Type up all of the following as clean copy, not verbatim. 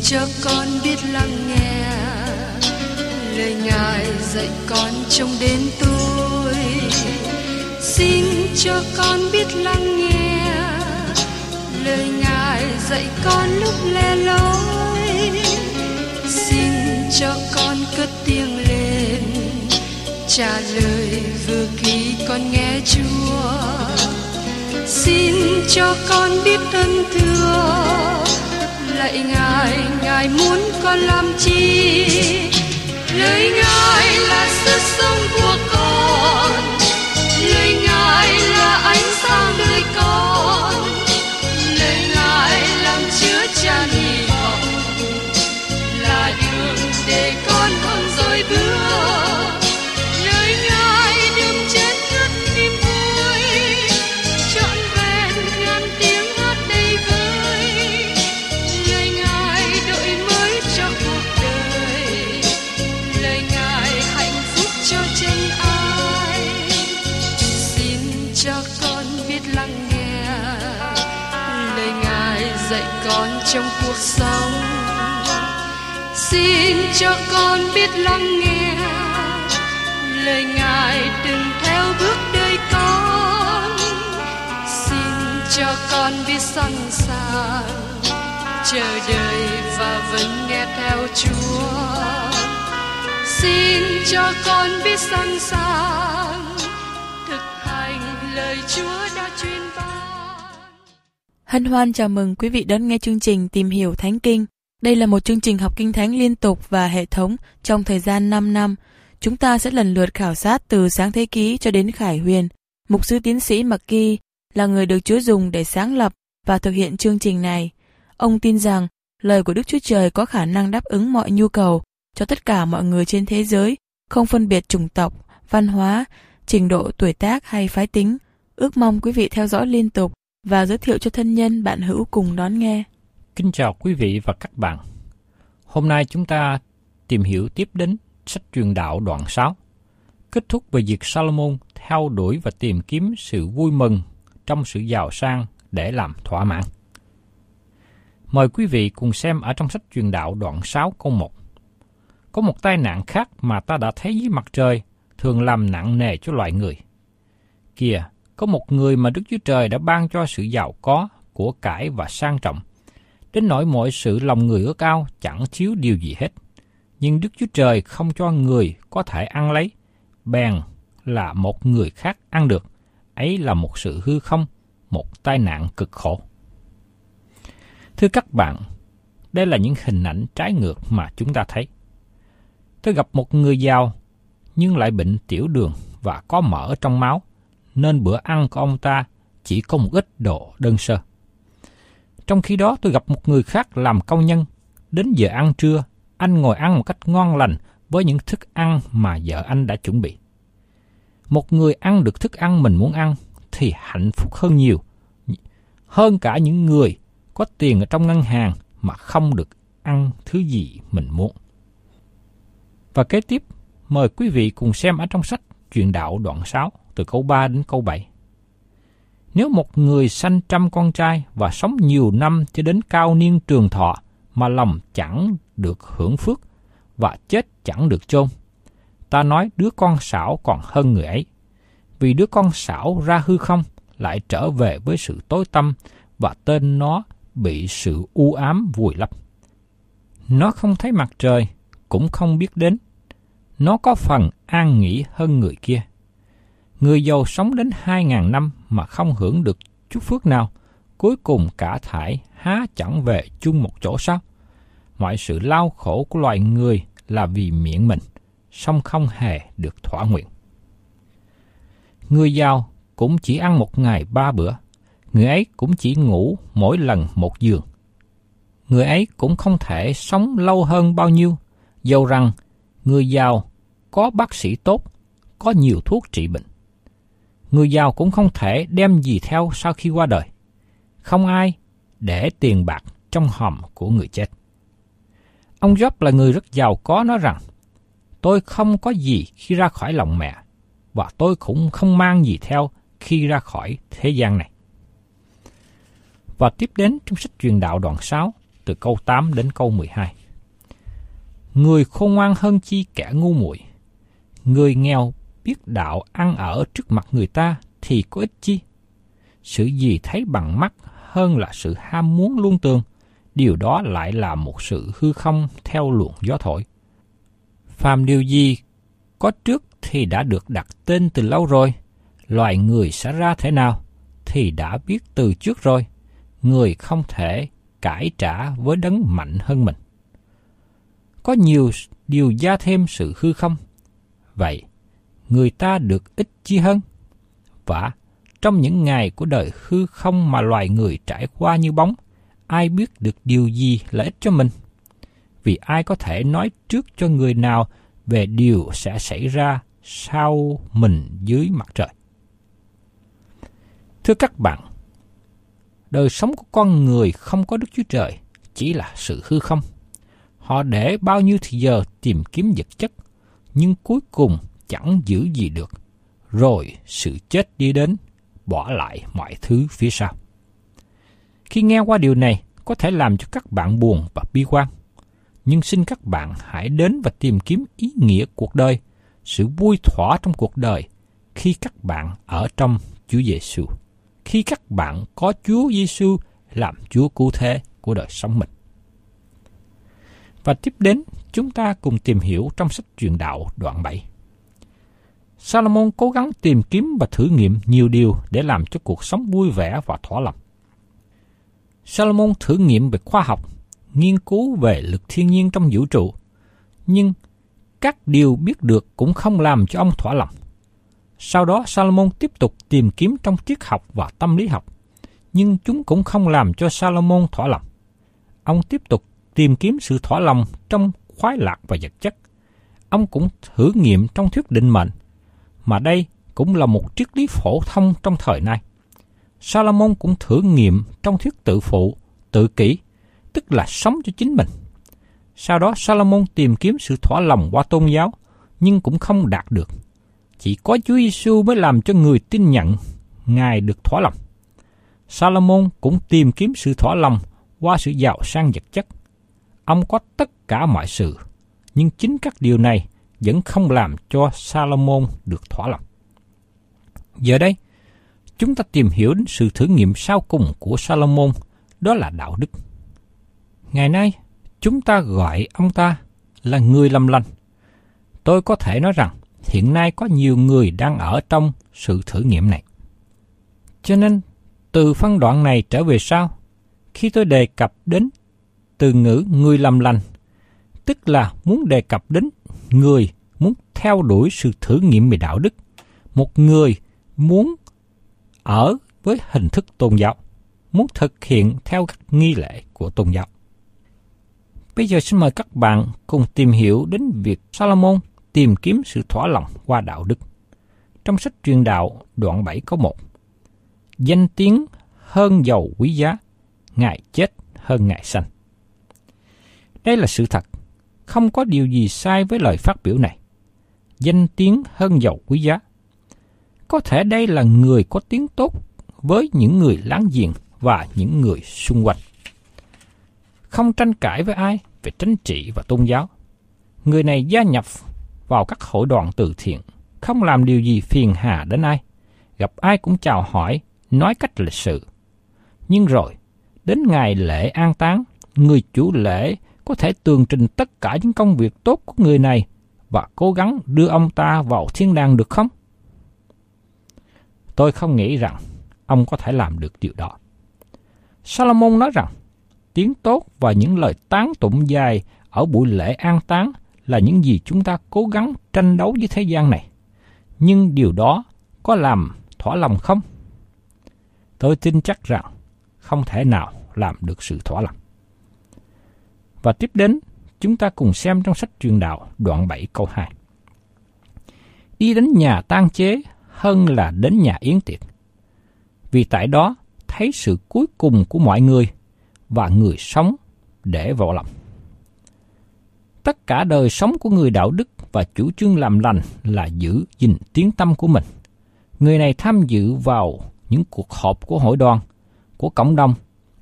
cho con biết lắng nghe lời Ngài dạy con trong đến tôi. Xin cho con biết lắng nghe lời Ngài dạy con lúc lẻ loi. Xin cho con cất tiếng lên trả lời vừa khi con nghe Chúa. Xin cho con biết ơn thưa lạy Ngài, Ngài muốn con làm chi? Lời Ngài là sức sống của con, lời Ngài là ánh sáng đời con, lời Ngài làm chứa chan hy vọng, là đường để con không dối bước. Lời Ngài đừng chết ngất niềm vui, trọn vẹn ngàn tiếng hát đầy vơi. Lời Ngài đổi mới cho cuộc đời, lời Ngài hạnh phúc cho chân ai. Xin cho con biết lắng nghe lời Ngài dạy con trong cuộc sống. Xin cho con biết lắng nghe lời Ngài đừng theo bước đời con. Xin cho con biết sẵn sàng chờ đợi và vẫn nghe theo Chúa. Xin cho con biết sẵn sàng thực hành lời Chúa đã truyền ban. Hân hoan chào mừng quý vị đón nghe chương trình Tìm hiểu Thánh Kinh. Đây là một chương trình học Kinh Thánh liên tục và hệ thống trong thời gian 5 năm. Chúng ta sẽ lần lượt khảo sát từ Sáng Thế Ký cho đến Khải Huyền. Mục sư tiến sĩ McGee là người được Chúa dùng để sáng lập và thực hiện chương trình này. Ông tin rằng lời của Đức Chúa Trời có khả năng đáp ứng mọi nhu cầu cho tất cả mọi người trên thế giới, không phân biệt chủng tộc, văn hóa, trình độ tuổi tác hay phái tính. Ước mong quý vị theo dõi liên tục và giới thiệu cho thân nhân bạn hữu cùng đón nghe. Kính chào quý vị và các bạn. Hôm nay chúng ta tìm hiểu tiếp đến sách Truyền Đạo đoạn 6, kết thúc về việc Salomon theo đuổi và tìm kiếm sự vui mừng trong sự giàu sang để làm thỏa mãn. Mời quý vị cùng xem ở trong sách Truyền Đạo đoạn 6 câu 1. Có một tai nạn khác mà ta đã thấy dưới mặt trời, thường làm nặng nề cho loài người. Kìa, có một người mà Đức Chúa Trời đã ban cho sự giàu có, của cải và sang trọng, đến nỗi mọi sự lòng người ước ao chẳng thiếu điều gì hết. Nhưng Đức Chúa Trời không cho người có thể ăn lấy, bèn là một người khác ăn được. Ấy là một sự hư không, một tai nạn cực khổ. Thưa các bạn, đây là những hình ảnh trái ngược mà chúng ta thấy. Tôi gặp một người giàu, nhưng lại bệnh tiểu đường và có mỡ trong máu, nên bữa ăn của ông ta chỉ có một ít đồ đơn sơ. Trong khi đó tôi gặp một người khác làm công nhân, đến giờ ăn trưa, anh ngồi ăn một cách ngon lành với những thức ăn mà vợ anh đã chuẩn bị. Một người ăn được thức ăn mình muốn ăn thì hạnh phúc hơn nhiều, hơn cả những người có tiền ở trong ngân hàng mà không được ăn thứ gì mình muốn. Và kế tiếp, mời quý vị cùng xem ở trong sách Truyền Đạo đoạn 6, từ câu 3 đến câu 7. Nếu một người sanh 100 con trai và sống nhiều năm cho đến cao niên trường thọ mà lòng chẳng được hưởng phước và chết chẳng được chôn, ta nói đứa con sảo còn hơn người ấy. Vì đứa con sảo ra hư không lại trở về với sự tối tăm và tên nó bị sự u ám vùi lấp. Nó không thấy mặt trời, cũng không biết đến. Nó có phần an nghỉ hơn người kia. Người giàu sống đến 2.000 năm mà không hưởng được chút phước nào, cuối cùng cả thảy há chẳng về chung một chỗ sao? Mọi sự lao khổ của loài người là vì miệng mình, song không hề được thỏa nguyện. Người giàu cũng chỉ ăn một ngày 3 bữa, người ấy cũng chỉ ngủ mỗi lần một giường. Người ấy cũng không thể sống lâu hơn bao nhiêu, dầu rằng người giàu có bác sĩ tốt, có nhiều thuốc trị bệnh. Người giàu cũng không thể đem gì theo sau khi qua đời. Không ai để tiền bạc trong hòm của người chết. Ông Job là người rất giàu có nói rằng, tôi không có gì khi ra khỏi lòng mẹ, và tôi cũng không mang gì theo khi ra khỏi thế gian này. Và tiếp đến trong sách Truyền Đạo đoạn 6, từ câu 8 đến câu 12. Người khôn ngoan hơn chi kẻ ngu muội, người nghèo biết đạo ăn ở trước mặt người ta thì có ích chi? Sự gì thấy bằng mắt hơn là sự ham muốn luông tường, điều đó lại là một sự hư không theo luồng gió thổi. Phàm điều gì có trước thì đã được đặt tên từ lâu rồi, loài người sẽ ra thế nào thì đã biết từ trước rồi, người không thể cải trả với đấng mạnh hơn mình. Có nhiều điều gia thêm sự hư không, vậy người ta được ích chi hơn? Và trong những ngày của đời hư không mà loài người trải qua như bóng, ai biết được điều gì là ích cho mình? Vì ai có thể nói trước cho người nào về điều sẽ xảy ra sau mình dưới mặt trời? Thưa các bạn, đời sống của con người không có Đức Chúa Trời chỉ là sự hư không. Họ để bao nhiêu thời giờ tìm kiếm vật chất, nhưng cuối cùng chẳng giữ gì được, rồi sự chết đi đến, bỏ lại mọi thứ phía sau. Khi nghe qua điều này, có thể làm cho các bạn buồn và bi quan, nhưng xin các bạn hãy đến và tìm kiếm ý nghĩa cuộc đời, sự vui thỏa trong cuộc đời khi các bạn ở trong Chúa Giêsu, khi các bạn có Chúa Giêsu làm Chúa cứu thế của đời sống mình. Và tiếp đến, chúng ta cùng tìm hiểu trong sách Truyền Đạo đoạn 7. Salomon cố gắng tìm kiếm và thử nghiệm nhiều điều để làm cho cuộc sống vui vẻ và thỏa lòng. Salomon thử nghiệm về khoa học, nghiên cứu về lực thiên nhiên trong vũ trụ, nhưng các điều biết được cũng không làm cho ông thỏa lòng. Sau đó Salomon tiếp tục tìm kiếm trong triết học và tâm lý học, nhưng chúng cũng không làm cho Salomon thỏa lòng. Ông tiếp tục tìm kiếm sự thỏa lòng trong khoái lạc và vật chất. Ông cũng thử nghiệm trong thuyết định mệnh, mà đây cũng là một triết lý phổ thông trong thời nay. Salomon cũng thử nghiệm trong thuyết tự phụ, tự kỷ, tức là sống cho chính mình. Sau đó Salomon tìm kiếm sự thỏa lòng qua tôn giáo, nhưng cũng không đạt được. Chỉ có Chúa Giêsu mới làm cho người tin nhận Ngài được thỏa lòng. Salomon cũng tìm kiếm sự thỏa lòng qua sự giàu sang vật chất. Ông có tất cả mọi sự, nhưng chính các điều này vẫn không làm cho Salomon được thỏa lòng. Giờ đây, chúng ta tìm hiểu đến sự thử nghiệm sau cùng của Salomon, đó là đạo đức. Ngày nay, chúng ta gọi ông ta là người làm lành. Tôi có thể nói rằng, hiện nay có nhiều người đang ở trong sự thử nghiệm này. Cho nên, từ phân đoạn này trở về sau, khi tôi đề cập đến từ ngữ người làm lành, tức là muốn đề cập đến người muốn theo đuổi sự thử nghiệm về đạo đức, một người muốn ở với hình thức tôn giáo, muốn thực hiện theo các nghi lễ của tôn giáo. Bây giờ xin mời các bạn cùng tìm hiểu đến việc Salomon tìm kiếm sự thỏa lòng qua đạo đức. Trong sách Truyền Đạo đoạn 7 câu 1: Danh tiếng hơn dầu quý giá, Ngài chết hơn Ngài sanh. Đây là sự thật, không có điều gì sai với lời phát biểu này. Danh tiếng hơn dầu quý giá. Có thể đây là người có tiếng tốt với những người láng giềng và những người xung quanh. Không tranh cãi với ai về chính trị và tôn giáo. Người này gia nhập vào các hội đoàn từ thiện, không làm điều gì phiền hà đến ai. Gặp ai cũng chào hỏi, nói cách lịch sự. Nhưng rồi, đến ngày lễ an táng, người chủ lễ có thể tường trình tất cả những công việc tốt của người này và cố gắng đưa ông ta vào thiên đàng được không? Tôi không nghĩ rằng ông có thể làm được điều đó. Salomon nói rằng, tiếng tốt và những lời tán tụng dài ở buổi lễ an táng là những gì chúng ta cố gắng tranh đấu với thế gian này. Nhưng điều đó có làm thỏa lòng không? Tôi tin chắc rằng không thể nào làm được sự thỏa lòng. Và tiếp đến, chúng ta cùng xem trong sách Truyền Đạo đoạn 7 câu 2. Đi đến nhà tang chế hơn là đến nhà yến tiệc, vì tại đó thấy sự cuối cùng của mọi người và người sống để vào lòng. Tất cả đời sống của người đạo đức và chủ trương làm lành là giữ gìn tiếng tăm của mình. Người này tham dự vào những cuộc họp của hội đoàn, của cộng đồng,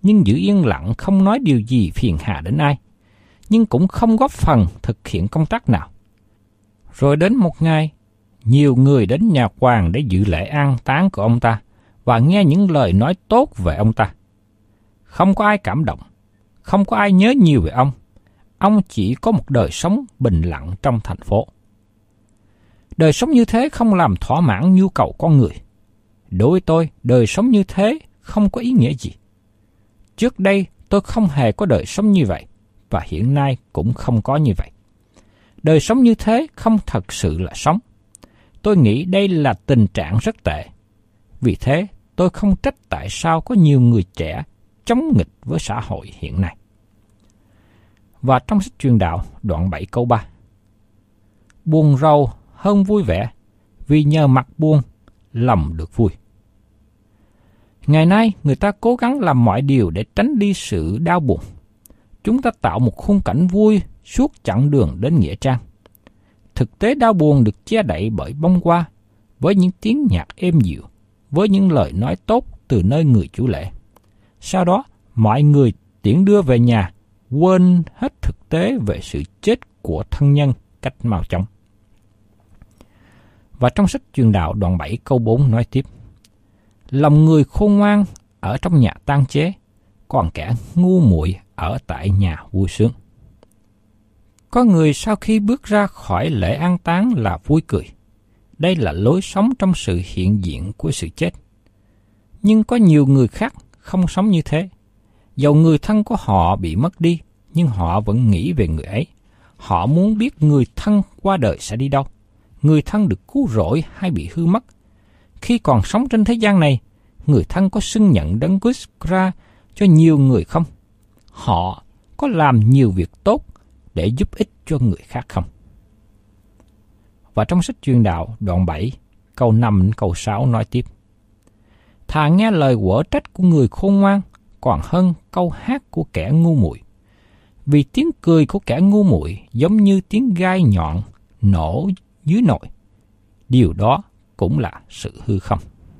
nhưng giữ yên lặng không nói điều gì phiền hà đến ai, nhưng cũng không góp phần thực hiện công tác nào. Rồi đến một ngày, nhiều người đến nhà hoàng để dự lễ an táng của ông ta và nghe những lời nói tốt về ông ta. Không có ai cảm động, không có ai nhớ nhiều về ông. Ông chỉ có một đời sống bình lặng trong thành phố. Đời sống như thế không làm thỏa mãn nhu cầu con người. Đối với tôi, đời sống như thế không có ý nghĩa gì. Trước đây tôi không hề có đời sống như vậy, và hiện nay cũng không có như vậy. Đời sống như thế không thật sự là sống. Tôi nghĩ đây là tình trạng rất tệ. Vì thế, tôi không trách tại sao có nhiều người trẻ chống nghịch với xã hội hiện nay. Và trong sách Truyền Đạo, đoạn 7 câu 3. Buồn rầu hơn vui vẻ, vì nhờ mặt buồn, lòng được vui. Ngày nay, người ta cố gắng làm mọi điều để tránh đi sự đau buồn. Chúng ta tạo một khung cảnh vui suốt chặng đường đến Nghĩa Trang. Thực tế đau buồn được che đậy bởi bông hoa, với những tiếng nhạc êm dịu, với những lời nói tốt từ nơi người chủ lễ. Sau đó, mọi người tiễn đưa về nhà, quên hết thực tế về sự chết của thân nhân cách mau chóng. Và trong sách Truyền Đạo đoạn 7 câu 4 nói tiếp: lòng người khôn ngoan ở trong nhà tang chế, còn kẻ ngu muội ở tại nhà vui sướng. Có người sau khi bước ra khỏi lễ an táng là vui cười. Đây là lối sống trong sự hiện diện của sự chết. Nhưng có nhiều người khác không sống như thế. Dầu người thân của họ bị mất đi, nhưng họ vẫn nghĩ về người ấy. Họ muốn biết người thân qua đời sẽ đi đâu, người thân được cứu rỗi hay bị hư mất. Khi còn sống trên thế gian này, người thân có xưng nhận Đấng Christ ra cho nhiều người không? Họ có làm nhiều việc tốt để giúp ích cho người khác không? Và trong sách Truyền Đạo đoạn 7, câu 5 đến câu 6 nói tiếp: thà nghe lời quở trách của người khôn ngoan còn hơn câu hát của kẻ ngu muội. Vì tiếng cười của kẻ ngu muội giống như tiếng gai nhọn nổ dưới nồi. Điều đó cũng là sự hư không.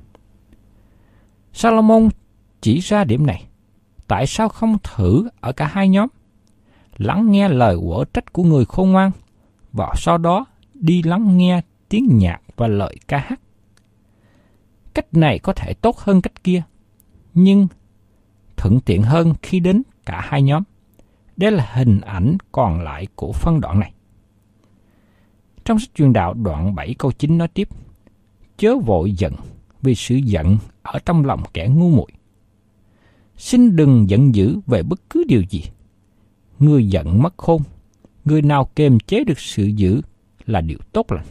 Salomon chỉ ra điểm này. Tại sao không thử ở cả hai nhóm? Lắng nghe lời quở trách của người khôn ngoan và sau đó đi lắng nghe tiếng nhạc và lời ca hát. Cách này có thể tốt hơn cách kia, nhưng thuận tiện hơn khi đến cả hai nhóm. Đây là hình ảnh còn lại của phân đoạn này. Trong sách Truyền Đạo đoạn 7 câu 9 nói tiếp: chớ vội giận, vì sự giận ở trong lòng kẻ ngu muội. Xin đừng giận dữ về bất cứ điều gì. Người giận mất khôn, người nào kiềm chế được sự dữ là điều tốt lành.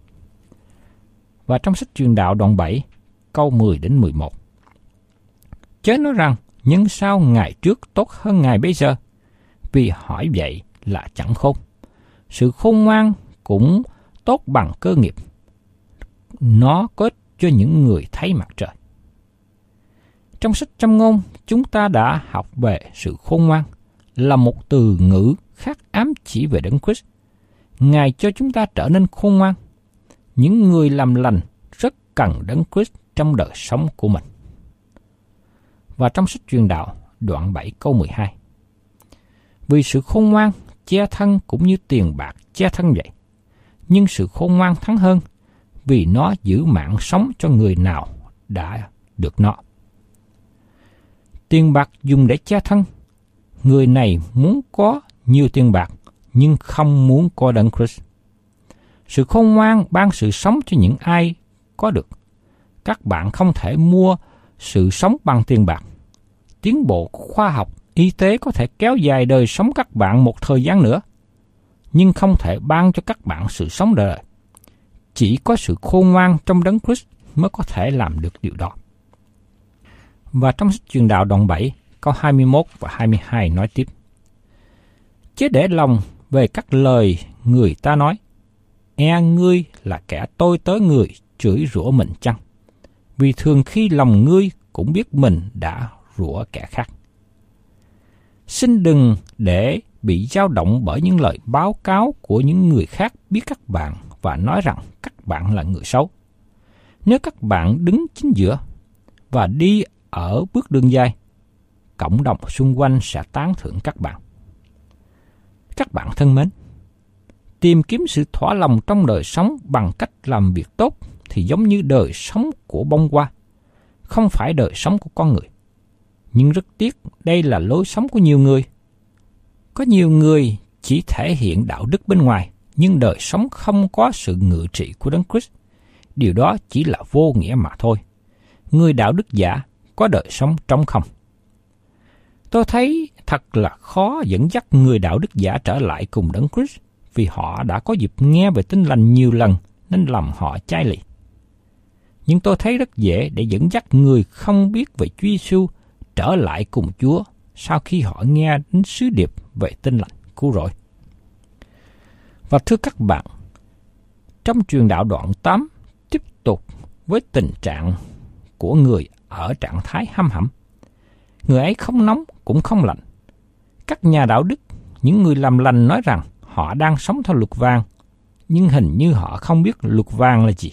Và trong sách Truyền Đạo đoạn 7 câu 10 đến 11: chớ nói rằng nhân sao ngày trước tốt hơn ngày bây giờ, vì hỏi vậy là chẳng khôn. Sự khôn ngoan cũng tốt bằng cơ nghiệp, nó có ích cho những người thấy mặt trời. Trong sách Châm Ngôn, chúng ta đã học về sự khôn ngoan là một từ ngữ khác ám chỉ về Đấng Christ. Ngài cho chúng ta trở nên khôn ngoan. Những người làm lành rất cần Đấng Christ trong đời sống của mình. Và trong sách Truyền Đạo đoạn 7 câu 12: vì sự khôn ngoan che thân cũng như tiền bạc che thân vậy, nhưng sự khôn ngoan thắng hơn, vì nó giữ mạng sống cho người nào đã được nó. Tiền bạc dùng để che thân. Người này muốn có nhiều tiền bạc, nhưng không muốn có Đấng Christ. Sự khôn ngoan ban sự sống cho những ai có được. Các bạn không thể mua sự sống bằng tiền bạc. Tiến bộ khoa học, y tế có thể kéo dài đời sống các bạn một thời gian nữa, nhưng không thể ban cho các bạn sự sống đời. Chỉ có sự khôn ngoan trong Đấng Christ mới có thể làm được điều đó. Và trong sách Truyền Đạo đoạn 7, câu 21 và 22 nói tiếp: chớ để lòng về các lời người ta nói, ngươi là kẻ tôi tớ người chửi rủa mình chăng? Vì thường khi lòng ngươi cũng biết mình đã rủa kẻ khác. Xin đừng để bị dao động bởi những lời báo cáo của những người khác biết các bạn và nói rằng các bạn là người xấu. Nếu các bạn đứng chính giữa và đi ở bước đường dài, cộng đồng xung quanh sẽ tán thưởng các bạn. Các bạn thân mến, tìm kiếm sự thỏa lòng trong đời sống bằng cách làm việc tốt thì giống như đời sống của bông hoa, không phải đời sống của con người. Nhưng rất tiếc, đây là lối sống của nhiều người. Có nhiều người chỉ thể hiện đạo đức bên ngoài, nhưng đời sống không có sự ngự trị của Đấng Christ. Điều đó chỉ là vô nghĩa mà thôi. Người đạo đức giả có đời sống trống không. Tôi thấy thật là khó dẫn dắt người đạo đức giả trở lại cùng Đấng Christ, vì họ đã có dịp nghe về Tin Lành nhiều lần nên lòng họ chai lì. Nhưng tôi thấy rất dễ để dẫn dắt người không biết về Chúa Giêsu trở lại cùng Chúa sau khi họ nghe đến sứ điệp về Tin Lành cứu rỗi. Và thưa các bạn, trong truyền đạo đoạn 8 tiếp tục với tình trạng của người ở trạng thái hăm hẩm. Người ấy không nóng cũng không lạnh. Các nhà đạo đức, những người làm lành nói rằng họ đang sống theo luật vàng, nhưng hình như họ không biết luật vàng là gì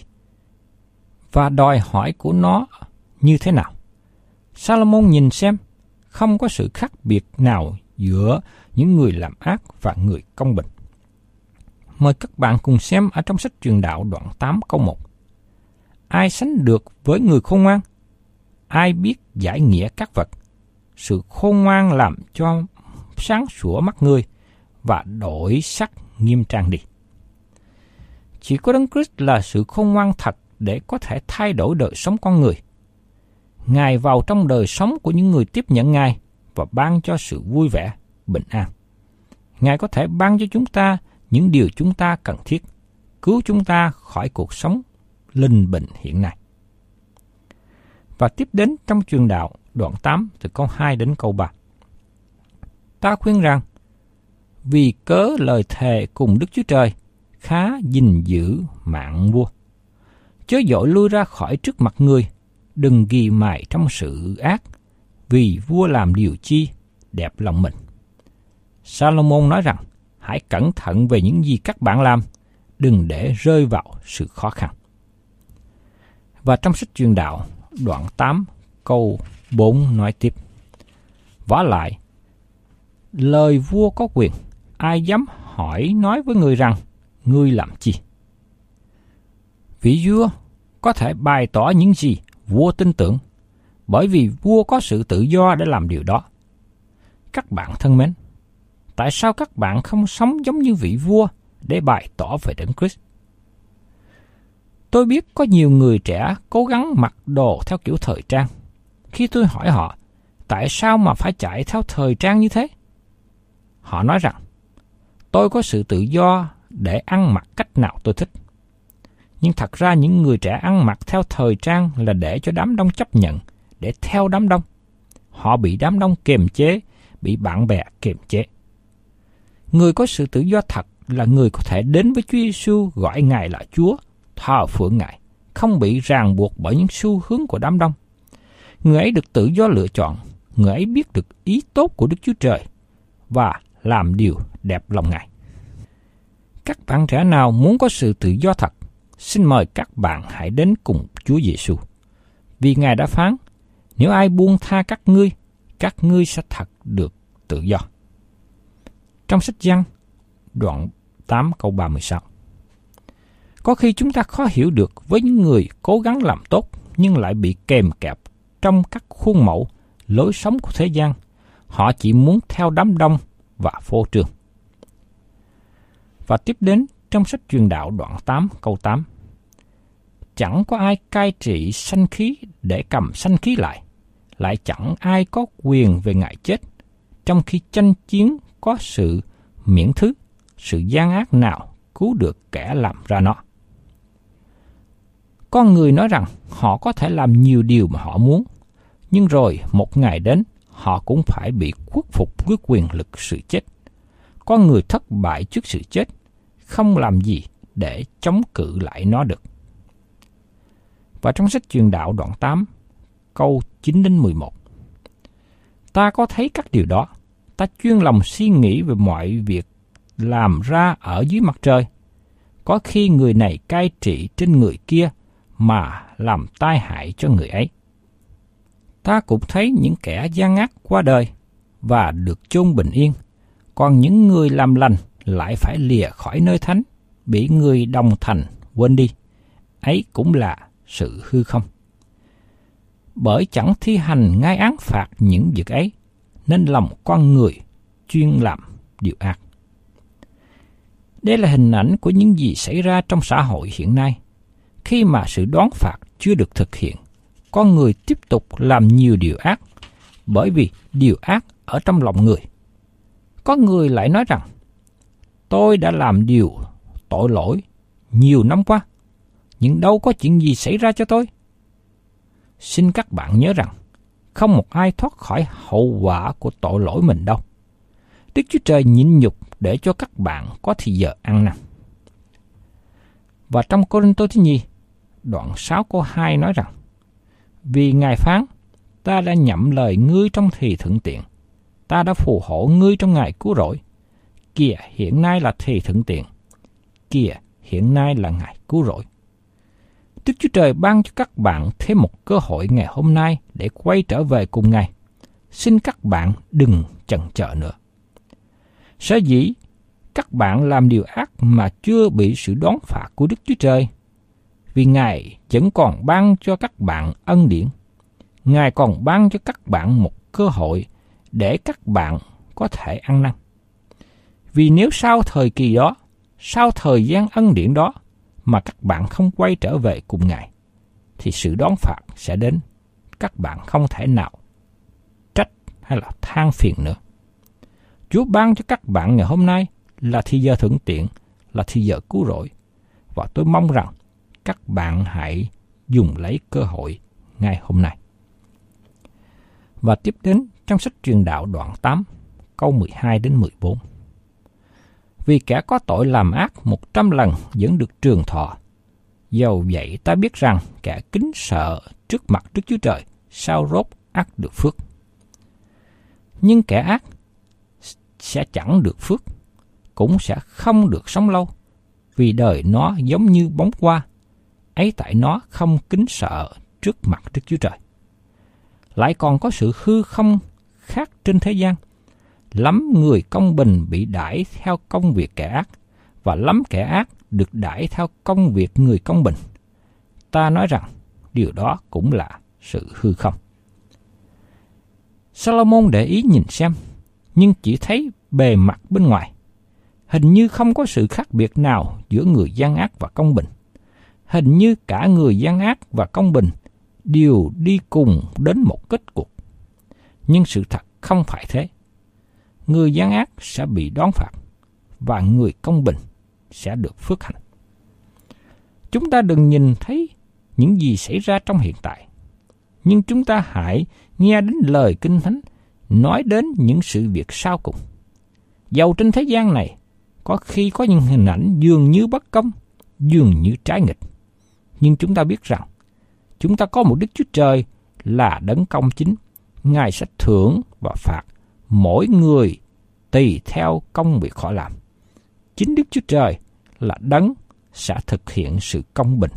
và đòi hỏi của nó như thế nào. Salomon nhìn xem, không có sự khác biệt nào giữa những người làm ác và người công bình. Mời các bạn cùng xem ở trong sách Truyền đạo đoạn 8 câu 1. Ai sánh được với người khôn ngoan? Ai biết giải nghĩa các vật? Sự khôn ngoan làm cho sáng sủa mắt người và đổi sắc nghiêm trang đi. Chỉ có Đấng Christ là sự khôn ngoan thật để có thể thay đổi đời sống con người. Ngài vào trong đời sống của những người tiếp nhận Ngài và ban cho sự vui vẻ, bình an. Ngài có thể ban cho chúng ta những điều chúng ta cần thiết, cứu chúng ta khỏi cuộc sống linh bình hiện nay. Và tiếp đến trong Truyền đạo đoạn 8 từ câu 2 đến câu 3. Ta khuyên rằng, vì cớ lời thề cùng Đức Chúa Trời, khá gìn giữ mạng vua. Chớ dội lui ra khỏi trước mặt người, đừng ghi mài trong sự ác, vì vua làm điều chi đẹp lòng mình. Salomon nói rằng, hãy cẩn thận về những gì các bạn làm, đừng để rơi vào sự khó khăn. Và trong sách Truyền đạo đoạn 8 câu 4 nói tiếp, vả lại, lời vua có quyền, ai dám hỏi nói với người rằng, ngươi làm chi? Vị vua có thể bày tỏ những gì vua tin tưởng, bởi vì vua có sự tự do để làm điều đó. Các bạn thân mến, tại sao các bạn không sống giống như vị vua để bày tỏ về Đấng Christ? Tôi biết có nhiều người trẻ cố gắng mặc đồ theo kiểu thời trang. Khi tôi hỏi họ, tại sao mà phải chạy theo thời trang như thế? Họ nói rằng, tôi có sự tự do để ăn mặc cách nào tôi thích. Nhưng thật ra những người trẻ ăn mặc theo thời trang là để cho đám đông chấp nhận, để theo đám đông. Họ bị đám đông kiềm chế, bị bạn bè kiềm chế. Người có sự tự do thật là người có thể đến với Chúa Giêsu gọi Ngài là Chúa, thờ phượng Ngài, không bị ràng buộc bởi những xu hướng của đám đông. Người ấy được tự do lựa chọn, người ấy biết được ý tốt của Đức Chúa Trời và làm điều đẹp lòng Ngài. Các bạn trẻ nào muốn có sự tự do thật, xin mời các bạn hãy đến cùng Chúa Giêsu. Vì Ngài đã phán, nếu ai buông tha các ngươi sẽ thật được tự do. Trong sách Giăng, đoạn 8 câu 36. Có khi chúng ta khó hiểu được với những người cố gắng làm tốt nhưng lại bị kèm kẹp trong các khuôn mẫu, lối sống của thế gian. Họ chỉ muốn theo đám đông và phô trương. Và tiếp đến trong sách Truyền đạo đoạn 8 câu 8. Chẳng có ai cai trị sanh khí để cầm sanh khí lại chẳng ai có quyền về ngày chết, trong khi tranh chiến có sự miễn thứ, sự gian ác nào cứu được kẻ làm ra nó. Con người nói rằng họ có thể làm nhiều điều mà họ muốn, nhưng rồi một ngày đến, họ cũng phải bị khuất phục với quyền lực sự chết. Con người thất bại trước sự chết, không làm gì để chống cự lại nó được. Và trong sách Truyền đạo đoạn 8, câu 9 đến 11. Ta có thấy các điều đó, ta chuyên lòng suy nghĩ về mọi việc làm ra ở dưới mặt trời. Có khi người này cai trị trên người kia mà làm tai hại cho người ấy. Ta cũng thấy những kẻ gian ác qua đời và được chôn bình yên, còn những người làm lành lại phải lìa khỏi nơi thánh, bị người đồng thành quên đi. Ấy cũng là sự hư không. Bởi chẳng thi hành ngay án phạt những việc ấy, nên lòng con người chuyên làm điều ác. Đây là hình ảnh của những gì xảy ra trong xã hội hiện nay. Khi mà sự đoán phạt chưa được thực hiện, con người tiếp tục làm nhiều điều ác, bởi vì điều ác ở trong lòng người. Có người lại nói rằng, tôi đã làm điều tội lỗi nhiều năm qua, nhưng đâu có chuyện gì xảy ra cho tôi. Xin các bạn nhớ rằng, không một ai thoát khỏi hậu quả của tội lỗi mình đâu. Đức Chúa Trời nhịn nhục để cho các bạn có thì giờ ăn năn. Và trong Cô-rinh-tô thứ nhì, đoạn 6 câu 2 nói rằng, vì Ngài phán, ta đã nhậm lời ngươi trong thì thuận tiện, ta đã phù hộ ngươi trong ngày cứu rỗi. Kìa, hiện nay là thì thuận tiện, kìa, hiện nay là ngày cứu rỗi. Đức Chúa Trời ban cho các bạn thêm một cơ hội ngày hôm nay để quay trở về cùng Ngài. Xin các bạn đừng chần chờ nữa. Sở dĩ các bạn làm điều ác mà chưa bị sự đón phạt của Đức Chúa Trời, vì Ngài vẫn còn ban cho các bạn ân điển. Ngài còn ban cho các bạn một cơ hội để các bạn có thể ăn năn. Vì nếu sau thời kỳ đó, sau thời gian ân điển đó, mà các bạn không quay trở về cùng Ngài, thì sự đón phạt sẽ đến. Các bạn không thể nào trách hay là than phiền nữa. Chúa ban cho các bạn ngày hôm nay là thì giờ thuận tiện, là thì giờ cứu rỗi. Và tôi mong rằng các bạn hãy dùng lấy cơ hội ngày hôm nay. Và tiếp đến trong sách Truyền Đạo đoạn 8, câu 12 đến 14. Vì kẻ có tội làm ác 100 lần vẫn được trường thọ. Dầu vậy ta biết rằng kẻ kính sợ trước mặt Đức Chúa Trời sao rốt ắt được phước. Nhưng kẻ ác sẽ chẳng được phước, cũng sẽ không được sống lâu, vì đời nó giống như bóng qua, ấy tại nó không kính sợ trước mặt Đức Chúa Trời. Lại còn có sự hư không khác trên thế gian. Lắm người công bình bị đãi theo công việc kẻ ác, và lắm kẻ ác được đãi theo công việc người công bình. Ta nói rằng điều đó cũng là sự hư không. Salomon để ý nhìn xem, nhưng chỉ thấy bề mặt bên ngoài. Hình như không có sự khác biệt nào giữa người gian ác và công bình. Hình như cả người gian ác và công bình đều đi cùng đến một kết cục. Nhưng sự thật không phải thế. Người gian ác sẽ bị đón phạt, và người công bình sẽ được phước hạnh. Chúng ta đừng nhìn thấy những gì xảy ra trong hiện tại, nhưng chúng ta hãy nghe đến lời Kinh Thánh nói đến những sự việc sau cùng. Dầu trên thế gian này, có khi có những hình ảnh dường như bất công, dường như trái nghịch, nhưng chúng ta biết rằng, chúng ta có một Đức Chúa Trời là đấng công chính. Ngài sẽ thưởng và phạt mỗi người tùy theo công việc họ làm. Chính Đức Chúa Trời là đấng sẽ thực hiện sự công bình.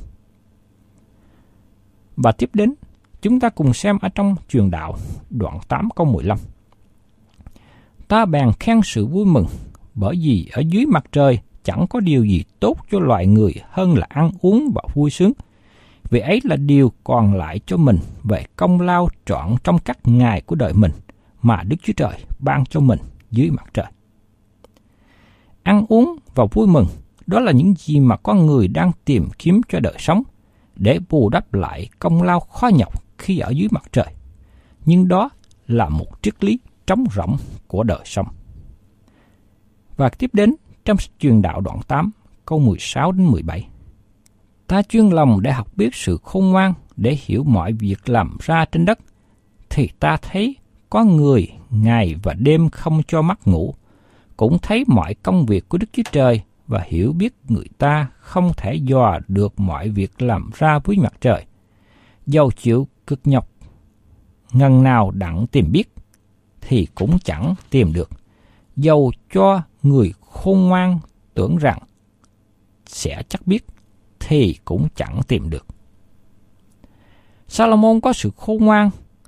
Và tiếp đến, chúng ta cùng xem ở trong Truyền Đạo đoạn 8 câu 15. Ta bèn khen sự vui mừng, bởi vì ở dưới mặt trời chẳng có điều gì tốt cho loài người hơn là ăn uống và vui sướng. Vì ấy là điều còn lại cho mình về công lao trọn trong các ngày của đời mình mà Đức Chúa Trời ban cho mình dưới mặt trời. Ăn uống và vui mừng, đó là những gì mà con người đang tìm kiếm cho đời sống, để bù đắp lại công lao khó nhọc khi ở dưới mặt trời. Nhưng đó là một triết lý trống rỗng của đời sống. Và tiếp đến trong Truyền Đạo đoạn 8, câu 16 đến 17. Ta chuyên lòng để học biết sự khôn ngoan, để hiểu mọi việc làm ra trên đất. Thì ta thấy có người ngày và đêm không cho mắt ngủ, cũng thấy mọi công việc của Đức Chúa Trời, và hiểu biết người ta không thể dò được mọi việc làm ra dưới mặt trời. Dầu chịu cực nhọc ngần nào đặng tìm biết, thì cũng chẳng tìm được. Dầu cho người khôn ngoan tưởng rằng sẽ chắc biết, thì cũng chẳng tìm được. Salomon có sự khôn ngoan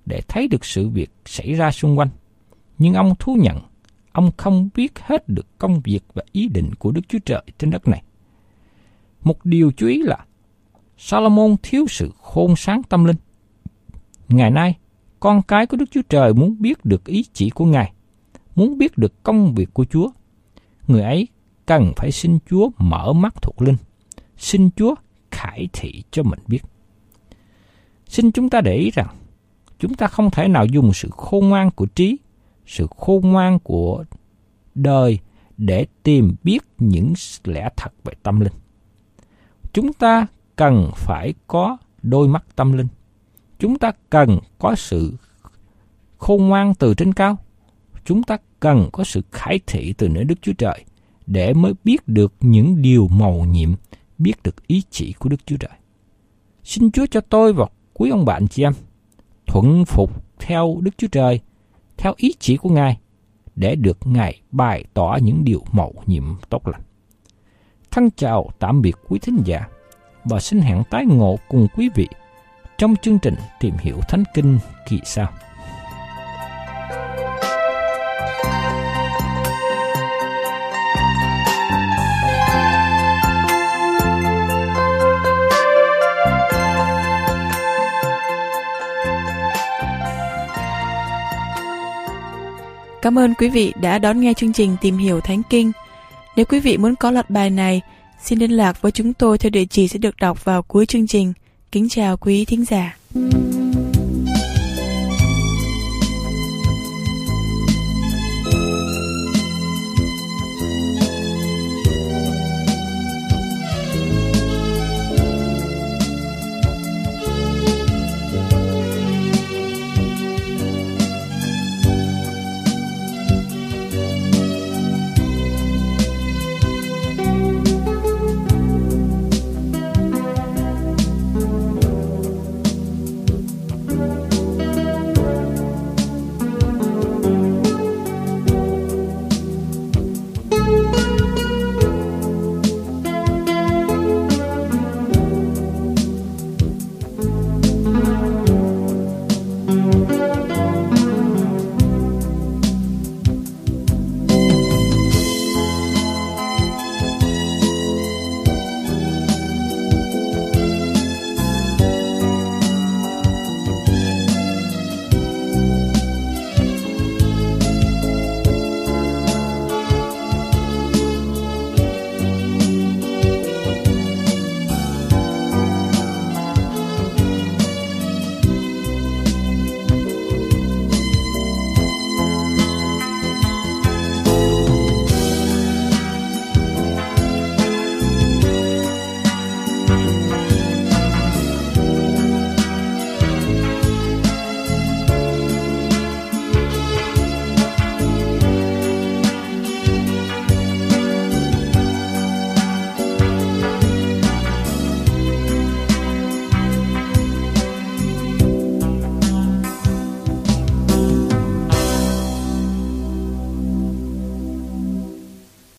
để thấy được sự việc xảy ra xung quanh. Nhưng ông thú nhận, ông không biết hết được công việc và ý định của Đức Chúa Trời trên đất này. Một điều chú ý là Salomon thiếu sự khôn sáng tâm linh. Ngày nay, con cái của Đức Chúa Trời muốn biết được ý chỉ của Ngài, muốn biết được công việc của Chúa. Người ấy cần phải xin Chúa mở mắt thuộc linh, xin Chúa khải thị cho mình biết. Xin chúng ta để ý rằng, chúng ta không thể nào dùng sự khôn ngoan của trí, sự khôn ngoan của đời để tìm biết những lẽ thật về tâm linh. Chúng ta cần phải có đôi mắt tâm linh. Chúng ta cần có sự khôn ngoan từ trên cao. Chúng ta cần có sự khải thị từ nơi Đức Chúa Trời để mới biết được những điều mầu nhiệm, biết được ý chỉ của Đức Chúa Trời. Xin Chúa cho tôi và quý ông bạn chị em thuận phục theo Đức Chúa Trời, theo ý chỉ của Ngài, để được Ngài bày tỏ những điều mầu nhiệm tốt lành. Thân chào tạm biệt quý thính giả và xin hẹn tái ngộ cùng quý vị trong chương trình Tìm Hiểu Thánh Kinh kỳ sau. Cảm ơn quý vị đã đón nghe chương trình Tìm Hiểu Thánh Kinh. Nếu quý vị muốn có loạt bài này, xin liên lạc với chúng tôi theo địa chỉ sẽ được đọc vào cuối chương trình. Kính chào quý thính giả.